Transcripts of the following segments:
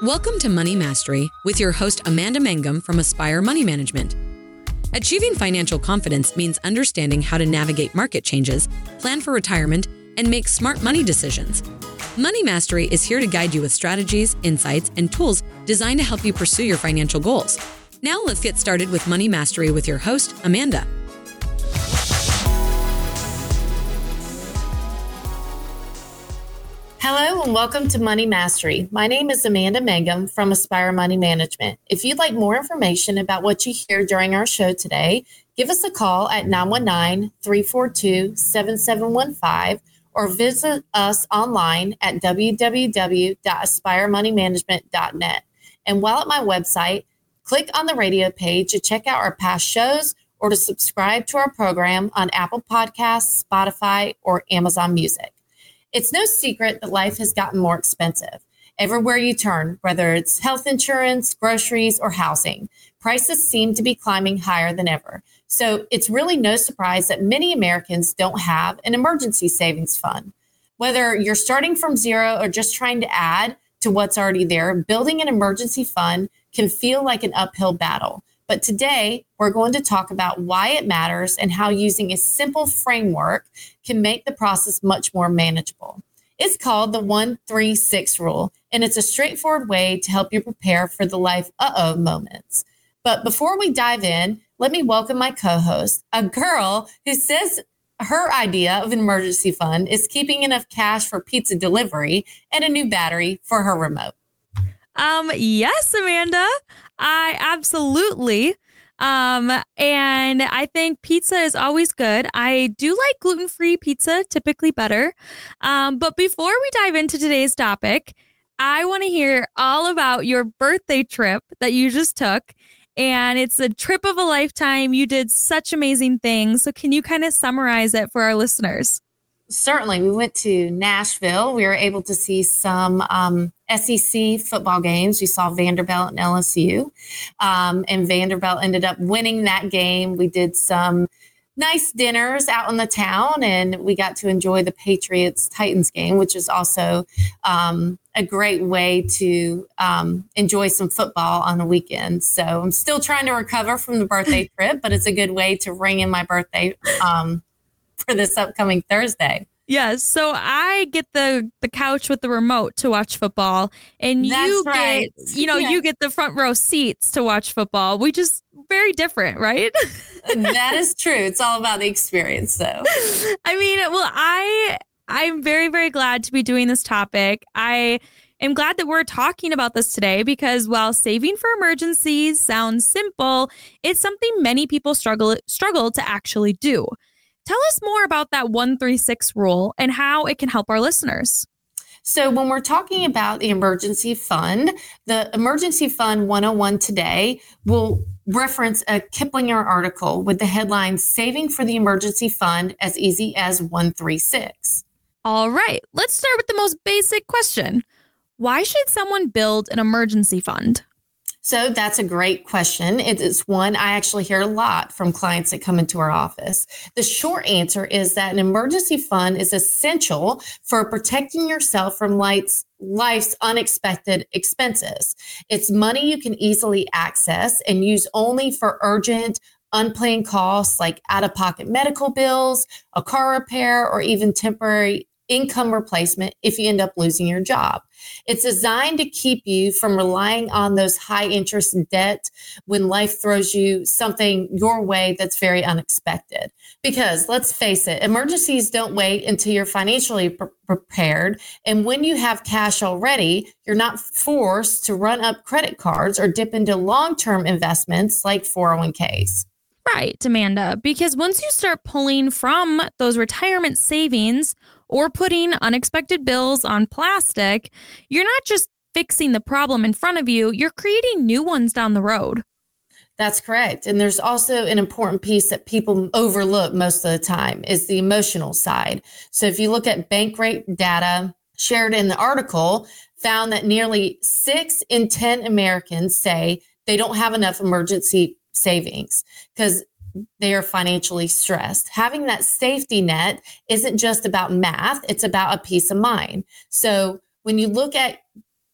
Welcome to Money Mastery with your host Amanda Mangum from Aspire Money Management. Achieving financial confidence means understanding how to navigate market changes, plan for retirement, and make smart money decisions. Money Mastery is here to guide you with strategies, insights, and tools designed to help you pursue your financial goals. Now let's get started with Money Mastery with your host, Amanda. Hello and welcome to Money Mastery. My name is Amanda Mangum from Aspire Money Management. If you'd like more information about what you hear during our show today, give us a call at 919-342-7715 or visit us online at www.aspiremoneymanagement.net. And while at my website, click on the radio page to check out our past shows or to subscribe to our program on Apple Podcasts, Spotify, or Amazon Music. It's no secret that life has gotten more expensive. Everywhere you turn, whether it's health insurance, groceries, or housing, prices seem to be climbing higher than ever. So it's really no surprise that many Americans don't have an emergency savings fund. Whether you're starting from zero or just trying to add to what's already there, building an emergency fund can feel like an uphill battle. But today, we're going to talk about why it matters and how using a simple framework can make the process much more manageable. It's called the 1-3-6 rule, and it's a straightforward way to help you prepare for the life uh-oh moments. But before we dive in, let me welcome my co-host, a girl who says her idea of an emergency fund is keeping enough cash for pizza delivery and a new battery for her remote. Yes, Amanda, I absolutely. And I think pizza is always good. I do like gluten-free pizza, typically better. But before we dive into today's topic, I want to hear all about your birthday trip that you just took. And it's a trip of a lifetime. You did such amazing things. So can you kind of summarize it for our listeners? Certainly. We went to Nashville. We were able to see some SEC football games. We saw Vanderbilt and LSU, and Vanderbilt ended up winning that game. We did some nice dinners out in the town, and we got to enjoy the Patriots-Titans game, which is also a great way to enjoy some football on the weekend. So I'm still trying to recover from the birthday trip, but it's a good way to ring in my birthday for this upcoming Thursday. Yes. So I get the couch with the remote to watch football, and you get the front row seats to watch football. We just very different, right? That is true. It's all about the experience, though. I mean, well, I'm very, very glad to be doing this topic. I am glad that we're talking about this today because while saving for emergencies sounds simple, it's something many people struggle to actually do. Tell us more about that 1-3-6 rule and how it can help our listeners. So when we're talking about the emergency fund, the Emergency Fund 101 today will reference a Kiplinger article with the headline, Saving for the Emergency Fund as Easy as 1-3-6. All right, let's start with the most basic question. Why should someone build an emergency fund? So that's a great question. It is one I actually hear a lot from clients that come into our office. The short answer is that an emergency fund is essential for protecting yourself from life's unexpected expenses. It's money you can easily access and use only for urgent, unplanned costs like out-of-pocket medical bills, a car repair, or even temporary income replacement if you end up losing your job. It's designed to keep you from relying on those high interest debt when life throws you something your way that's very unexpected. Because let's face it, emergencies don't wait until you're financially prepared. And when you have cash already, you're not forced to run up credit cards or dip into long-term investments like 401ks. Right, Amanda, because once you start pulling from those retirement savings or putting unexpected bills on plastic, you're not just fixing the problem in front of you, you're creating new ones down the road. That's correct. And there's also an important piece that people overlook most of the time is the emotional side. So if you look at bank rate data shared in the article, found that nearly 6 in 10 Americans say they don't have enough emergency savings because they are financially stressed. Having that safety net isn't just about math, it's about a peace of mind. So when you look at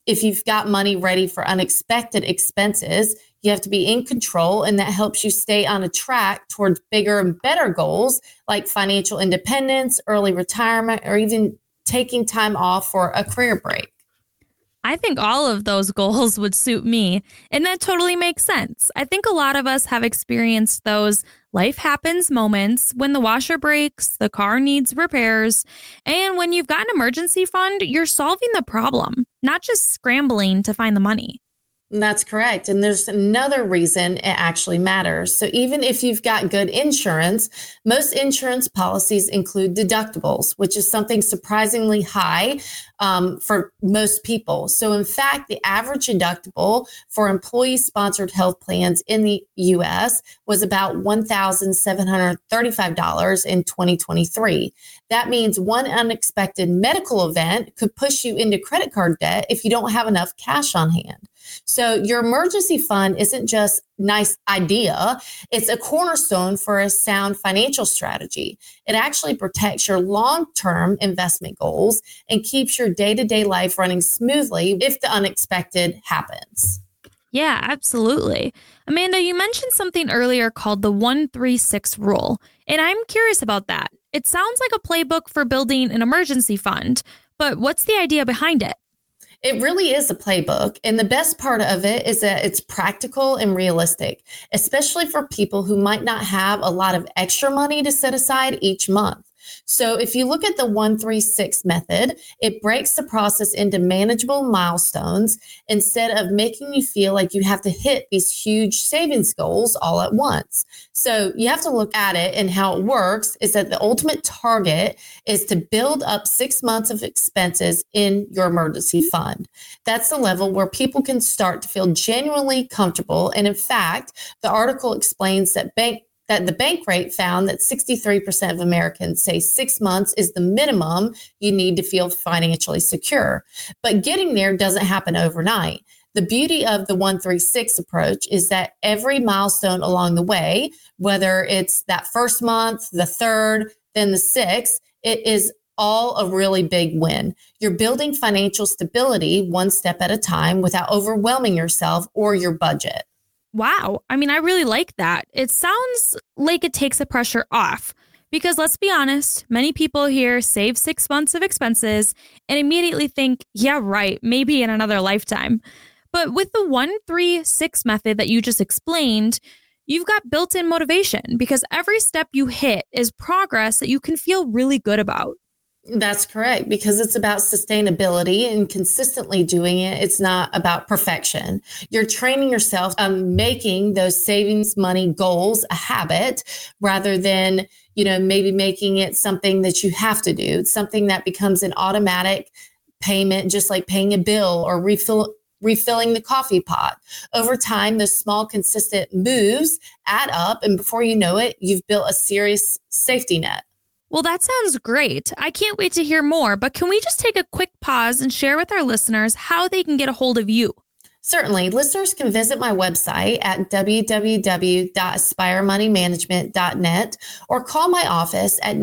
If you've got money ready for unexpected expenses, you have to be in control, and that helps you stay on a track towards bigger and better goals like financial independence, early retirement, or even taking time off for a career break. I think all of those goals would suit me, and that totally makes sense. I think a lot of us have experienced those life happens moments when the washer breaks, the car needs repairs, and when you've got an emergency fund, you're solving the problem, not just scrambling to find the money. That's correct. And there's another reason it actually matters. So even if you've got good insurance, most insurance policies include deductibles, which is something surprisingly high for most people. So in fact, the average deductible for employee-sponsored health plans in the U.S. was about $1,735 in 2023. That means one unexpected medical event could push you into credit card debt if you don't have enough cash on hand. So your emergency fund isn't just a nice idea. It's a cornerstone for a sound financial strategy. It actually protects your long-term investment goals and keeps your day-to-day life running smoothly if the unexpected happens. Yeah, absolutely. Amanda, you mentioned something earlier called the 1-3-6 rule, and I'm curious about that. It sounds like a playbook for building an emergency fund, but what's the idea behind it? It really is a playbook. And the best part of it is that it's practical and realistic, especially for people who might not have a lot of extra money to set aside each month. So if you look at the 1-3-6 method, it breaks the process into manageable milestones instead of making you feel like you have to hit these huge savings goals all at once. So you have to look at it, and how it works is that the ultimate target is to build up 6 months of expenses in your emergency fund. That's the level where people can start to feel genuinely comfortable. And in fact, the article explains that the bank rate found that 63% of Americans say 6 months is the minimum you need to feel financially secure. But getting there doesn't happen overnight. The beauty of the 1-3-6 approach is that every milestone along the way, whether it's that first month, the third, then the sixth, it is all a really big win. You're building financial stability one step at a time without overwhelming yourself or your budget. Wow. I mean, I really like that. It sounds like it takes the pressure off because let's be honest, many people here save 6 months of expenses and immediately think, yeah, right, maybe in another lifetime. But with the 1-3-6 method that you just explained, you've got built-in motivation because every step you hit is progress that you can feel really good about. That's correct, because it's about sustainability and consistently doing it. It's not about perfection. You're training yourself on making those savings money goals a habit rather than, maybe making it something that you have to do. It's something that becomes an automatic payment, just like paying a bill or refilling the coffee pot. Over time, those small, consistent moves add up. And before you know it, you've built a serious safety net. Well, that sounds great. I can't wait to hear more, but can we just take a quick pause and share with our listeners how they can get a hold of you? Certainly. Listeners can visit my website at www.aspiremoneymanagement.net or call my office at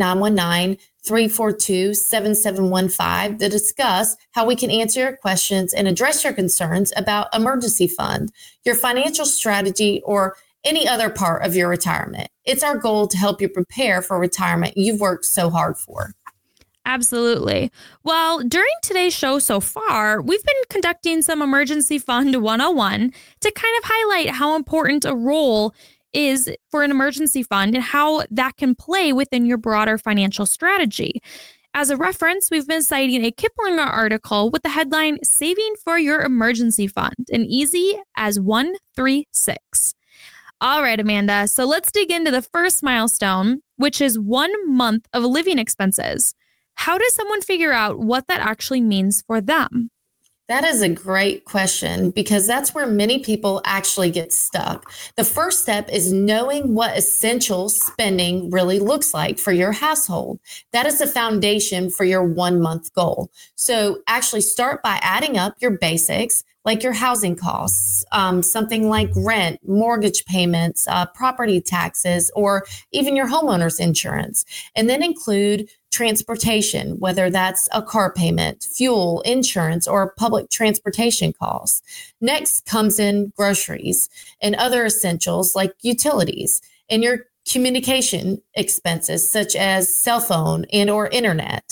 919-342-7715 to discuss how we can answer your questions and address your concerns about emergency fund, your financial strategy, or any other part of your retirement. It's our goal to help you prepare for retirement you've worked so hard for. Absolutely. Well, during today's show so far, we've been conducting some Emergency Fund 101 to kind of highlight how important a role is for an emergency fund and how that can play within your broader financial strategy. As a reference, we've been citing a Kiplinger article with the headline, Saving for Your Emergency Fund, and easy as 1-3-6. All right, Amanda. So let's dig into the first milestone, which is 1 month of living expenses. How does someone figure out what that actually means for them? That is a great question because that's where many people actually get stuck. The first step is knowing what essential spending really looks like for your household. That is the foundation for your 1 month goal. So actually start by adding up your basics, like your housing costs, something like rent, mortgage payments, property taxes, or even your homeowner's insurance, and then include transportation, whether that's a car payment, fuel, insurance, or public transportation costs. Next comes in groceries and other essentials like utilities and your communication expenses such as cell phone and or internet.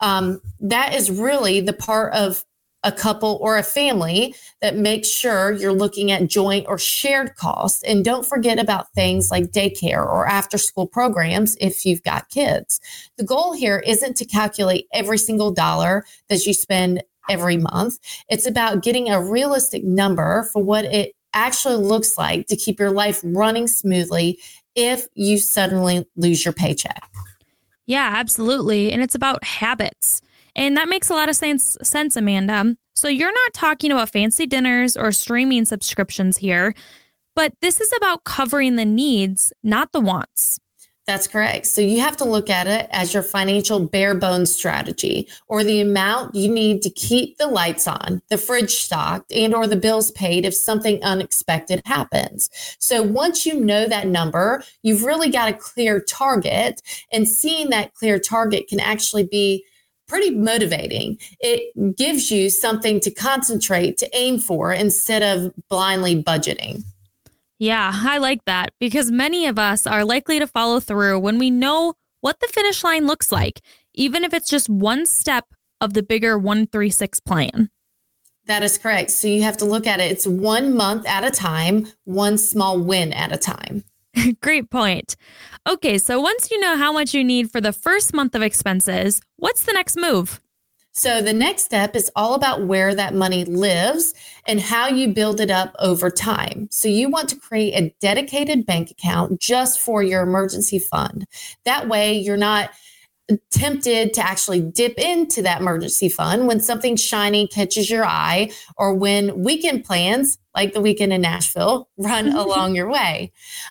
That is really the part of a couple or a family that makes sure you're looking at joint or shared costs. And don't forget about things like daycare or after school programs if you've got kids. The goal here isn't to calculate every single dollar that you spend every month. It's about getting a realistic number for what it actually looks like to keep your life running smoothly if you suddenly lose your paycheck. Yeah, absolutely. And it's about habits. And that makes a lot of sense, Amanda. So you're not talking about fancy dinners or streaming subscriptions here, but this is about covering the needs, not the wants. That's correct. So you have to look at it as your financial bare bones strategy, or the amount you need to keep the lights on, the fridge stocked, and or the bills paid if something unexpected happens. So once you know that number, you've really got a clear target, and seeing that clear target can actually be pretty motivating. It gives you something to concentrate, to aim for, instead of blindly budgeting. Yeah, I like that because many of us are likely to follow through when we know what the finish line looks like, even if it's just one step of the bigger 1-3-6 plan. That is correct. So you have to look at it. It's 1 month at a time, one small win at a time. Great point. Okay, so once you know how much you need for the first month of expenses, what's the next move? So the next step is all about where that money lives and how you build it up over time. So you want to create a dedicated bank account just for your emergency fund. That way you're not tempted to actually dip into that emergency fund when something shiny catches your eye or when weekend plans like the weekend in Nashville run along your way.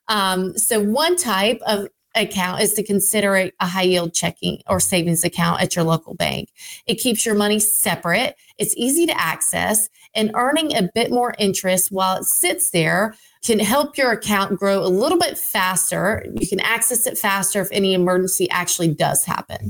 So one type of account is to consider a high yield checking or savings account at your local bank. It keeps your money separate. It's easy to access, and earning a bit more interest while it sits there can help your account grow a little bit faster. You can access it faster if any emergency actually does happen.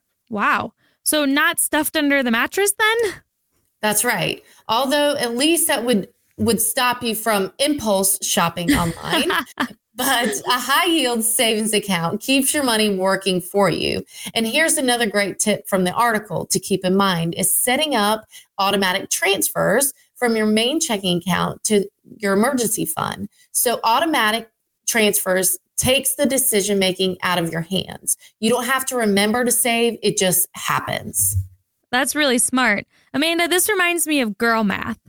Wow. So not stuffed under the mattress then? That's right. Although at least that would stop you from impulse shopping online. But a high yield savings account keeps your money working for you. And here's another great tip from the article to keep in mind is setting up automatic transfers from your main checking account to your emergency fund. So automatic transfers takes the decision making out of your hands. You don't have to remember to save. It just happens. That's really smart. Amanda, this reminds me of girl math.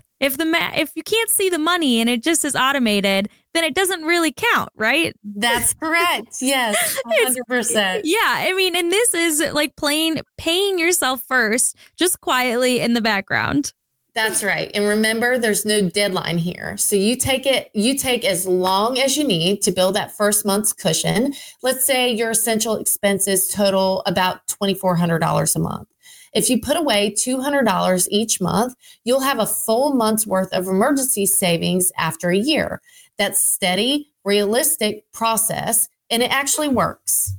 If you can't see the money and it just is automated, then it doesn't really count, right? That's correct. Yes, 100%. Yeah, I mean, and this is like paying yourself first, just quietly in the background. That's right. And remember, there's no deadline here. So you take as long as you need to build that first month's cushion. Let's say your essential expenses total about $2,400 a month. If you put away $200 each month, you'll have a full month's worth of emergency savings after a year. That's steady, realistic process, and it actually works.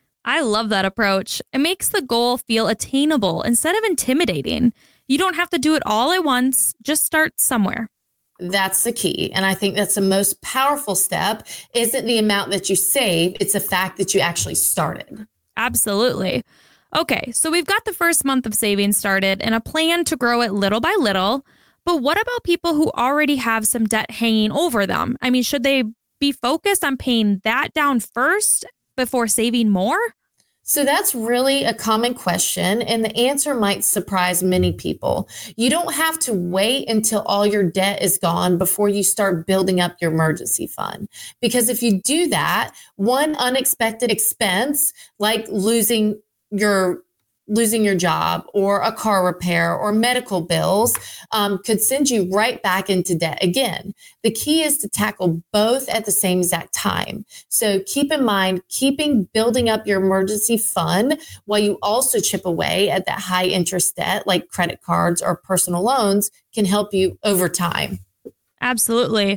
I love that approach. It makes the goal feel attainable instead of intimidating. You don't have to do it all at once. Just start somewhere. That's the key. And I think that's the most powerful step isn't the amount that you save. It's the fact that you actually started. Absolutely. Okay, so we've got the first month of savings started and a plan to grow it little by little. But what about people who already have some debt hanging over them? I mean, should they be focused on paying that down first before saving more? So that's really a common question, and the answer might surprise many people. You don't have to wait until all your debt is gone before you start building up your emergency fund. Because if you do that, one unexpected expense like losing your job or a car repair or medical bills could send you right back into debt again. The key is to tackle both at the same exact time. So keep in mind, building up your emergency fund while you also chip away at that high interest debt like credit cards or personal loans can help you over time. Absolutely.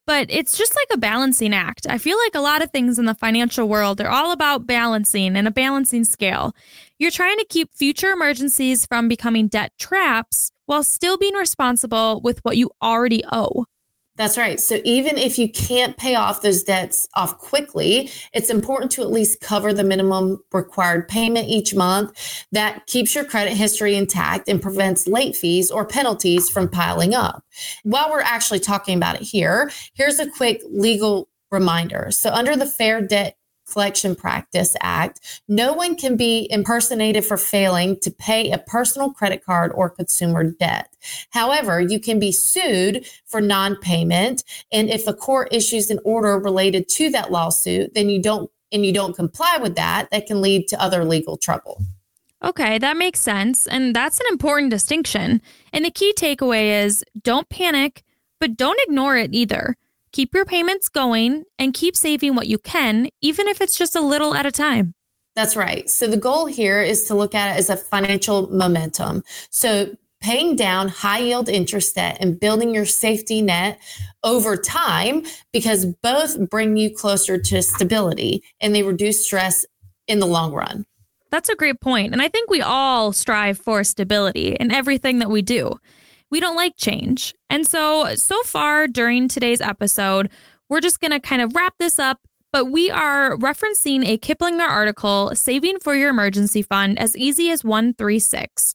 but it's just like a balancing act. I feel like a lot of things in the financial world are all about balancing and a balancing scale. You're trying to keep future emergencies from becoming debt traps while still being responsible with what you already owe. That's right. So even if you can't pay off those debts off quickly, it's important to at least cover the minimum required payment each month. That keeps your credit history intact and prevents late fees or penalties from piling up. While we're actually talking about it here, here's a quick legal reminder. So under the Fair Debt Collection Practice Act, no one can be impersonated for failing to pay a personal credit card or consumer debt. However, you can be sued for non-payment, and if a court issues an order related to that lawsuit, then you don't comply with that can lead to other legal trouble. Okay, that makes sense, and that's an important distinction. And the key takeaway is don't panic, but don't ignore it either. Keep your payments going and keep saving what you can, even if it's just a little at a time. That's right. So the goal here is to look at it as a financial momentum. So paying down high yield interest debt and building your safety net over time, because both bring you closer to stability and they reduce stress in the long run. That's a great point. And I think we all strive for stability in everything that we do. We don't like change. And so far during today's episode, we're just going to kind of wrap this up, but we are referencing a Kiplinger article, Saving for Your Emergency Fund as Easy as 136.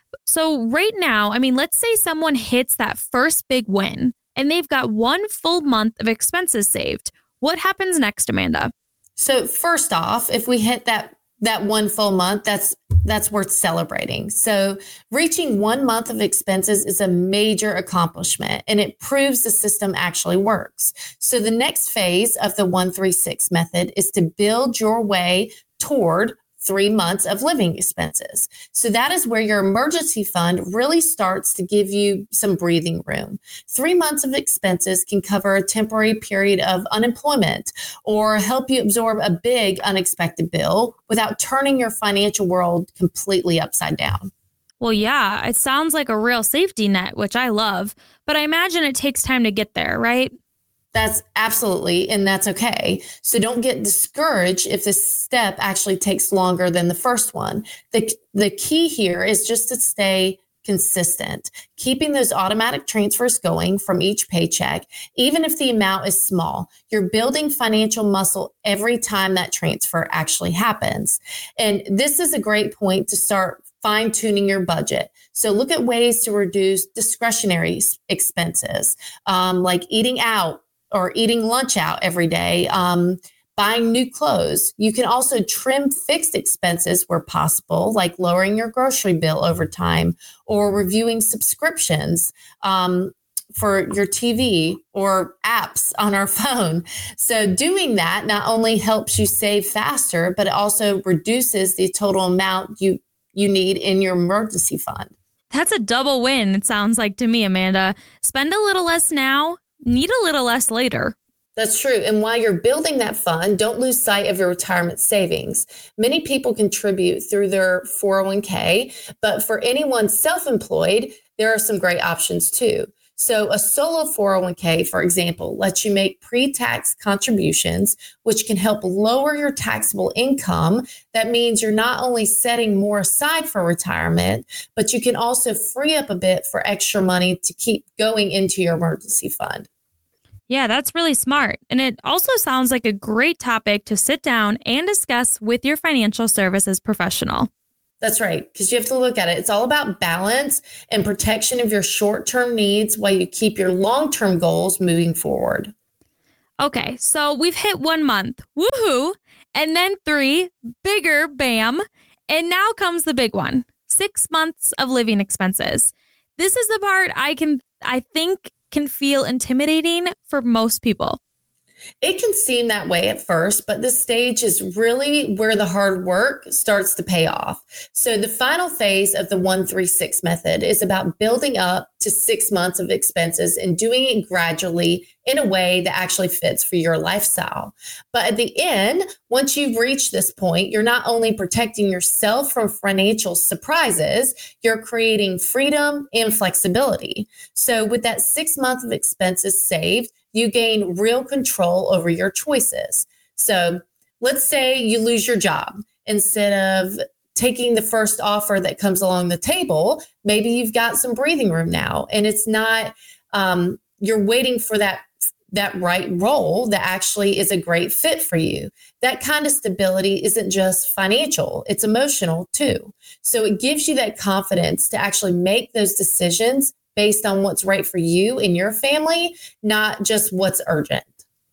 So right now, let's say someone hits that first big win and they've got 1 full month of expenses saved. What happens next, Amanda? So first off, if we hit that 1 full month, that's worth celebrating. So reaching 1 month of expenses is a major accomplishment, and it proves the system actually works. So the next phase of the 136 method is to build your way toward 3 months of living expenses. So that is where your emergency fund really starts to give you some breathing room. 3 months of expenses can cover a temporary period of unemployment or help you absorb a big unexpected bill without turning your financial world completely upside down. Well, yeah, it sounds like a real safety net, which I love, but I imagine it takes time to get there, right? That's absolutely, and that's okay. So don't get discouraged if this step actually takes longer than the first one. The key here is just to stay consistent, keeping those automatic transfers going from each paycheck, even if the amount is small. You're building financial muscle every time that transfer actually happens. And this is a great point to start fine-tuning your budget. So look at ways to reduce discretionary expenses, like eating out, or eating lunch out every day, buying new clothes. You can also trim fixed expenses where possible, like lowering your grocery bill over time or reviewing subscriptions for your TV or apps on our phone. So doing that not only helps you save faster, but it also reduces the total amount you need in your emergency fund. That's a double win, it sounds like to me, Amanda. Spend a little less now, need a little less later. That's true. And while you're building that fund, don't lose sight of your retirement savings. Many people contribute through their 401k, but for anyone self-employed, there are some great options too. So a solo 401k, for example, lets you make pre-tax contributions, which can help lower your taxable income. That means you're not only setting more aside for retirement, but you can also free up a bit for extra money to keep going into your emergency fund. Yeah, that's really smart. And it also sounds like a great topic to sit down and discuss with your financial services professional. That's right, because you have to look at it. It's all about balance and protection of your short-term needs while you keep your long-term goals moving forward. Okay, so we've hit 1 month. Woohoo! And then 3, bigger, bam. And now comes the big one, 6 months of living expenses. This is the part I think can feel intimidating for most people. It can seem that way at first, but this stage is really where the hard work starts to pay off. So the final phase of the 136 method is about building up to 6 months of expenses and doing it gradually in a way that actually fits for your lifestyle. But at the end, once you've reached this point, you're not only protecting yourself from financial surprises, you're creating freedom and flexibility. So with that 6 months of expenses saved, you gain real control over your choices. So let's say you lose your job. Instead of taking the first offer that comes along the table, maybe you've got some breathing room now, and it's not, you're waiting for that right role that actually is a great fit for you. That kind of stability isn't just financial, it's emotional too. So it gives you that confidence to actually make those decisions based on what's right for you and your family, not just what's urgent.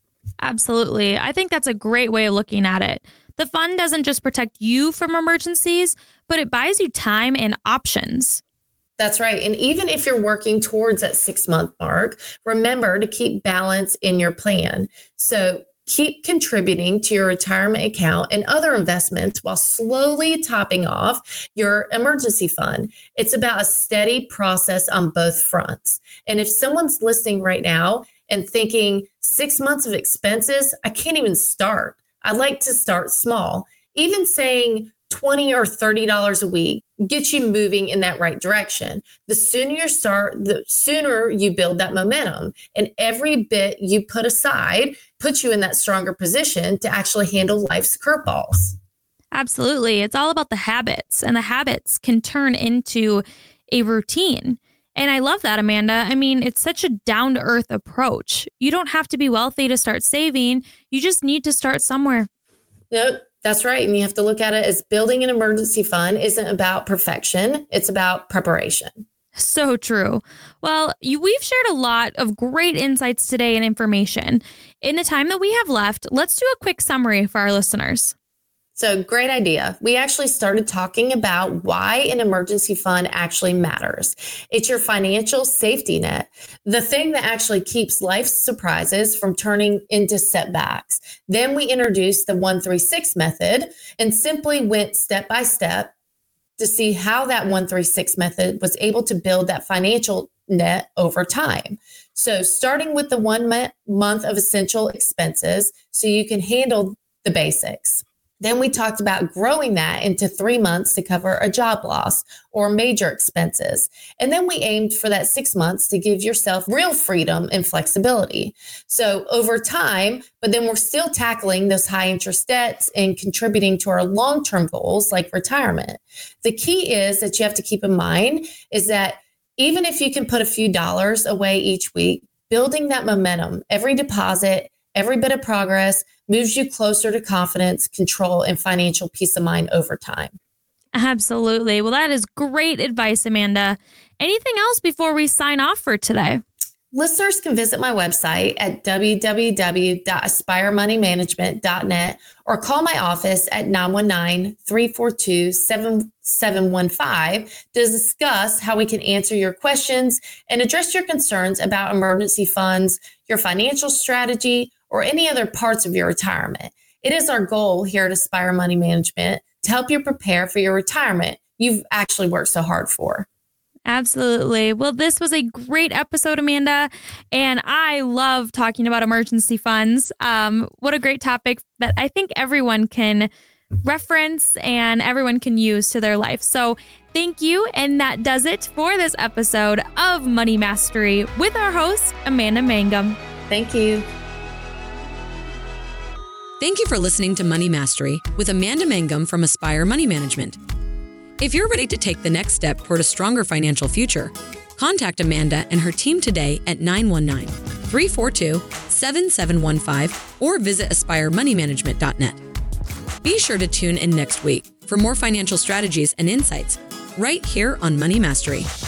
Absolutely. I think that's a great way of looking at it. The fund doesn't just protect you from emergencies, but it buys you time and options. That's right. And even if you're working towards that 6-month mark, remember to keep balance in your plan. So keep contributing to your retirement account and other investments while slowly topping off your emergency fund. It's about a steady process on both fronts. And if someone's listening right now and thinking 6 months of expenses, I can't even start. I'd like to start small. Even saying $20 or $30 a week gets you moving in that right direction. The sooner you start, the sooner you build that momentum. And every bit you put aside puts you in that stronger position to actually handle life's curveballs. Absolutely. It's all about the habits, and the habits can turn into a routine. And I love that, Amanda. I mean, it's such a down-to-earth approach. You don't have to be wealthy to start saving. You just need to start somewhere. Yep, that's right. And you have to look at it as building an emergency fund isn't about perfection. It's about preparation. So true. Well, we've shared a lot of great insights today and information. In the time that we have left, let's do a quick summary for our listeners. So great idea. We actually started talking about why an emergency fund actually matters. It's your financial safety net, the thing that actually keeps life's surprises from turning into setbacks. Then we introduced the 1-3-6 method and simply went step by step to see how that 1-3-6 method was able to build that financial net over time. So starting with the 1 month of essential expenses so you can handle the basics. Then we talked about growing that into 3 months to cover a job loss or major expenses. And then we aimed for that 6 months to give yourself real freedom and flexibility. So over time, but then we're still tackling those high interest debts and contributing to our long-term goals like retirement. The key is that you have to keep in mind is that even if you can put a few dollars away each week, building that momentum, every deposit, every bit of progress moves you closer to confidence, control, and financial peace of mind over time. Absolutely. Well, that is great advice, Amanda. Anything else before we sign off for today? Listeners can visit my website at www.aspiremoneymanagement.net or call my office at 919-342-7715 to discuss how we can answer your questions and address your concerns about emergency funds, your financial strategy, or any other parts of your retirement. It is our goal here at Aspire Money Management to help you prepare for your retirement you've actually worked so hard for. Absolutely. Well, this was a great episode, Amanda, and I love talking about emergency funds. What a great topic that I think everyone can reference and everyone can use to their life. So thank you. And that does it for this episode of Money Mastery with our host, Amanda Mangum. Thank you. Thank you for listening to Money Mastery with Amanda Mangum from Aspire Money Management. If you're ready to take the next step toward a stronger financial future, contact Amanda and her team today at 919-342-7715 or visit aspiremoneymanagement.net. Be sure to tune in next week for more financial strategies and insights right here on Money Mastery.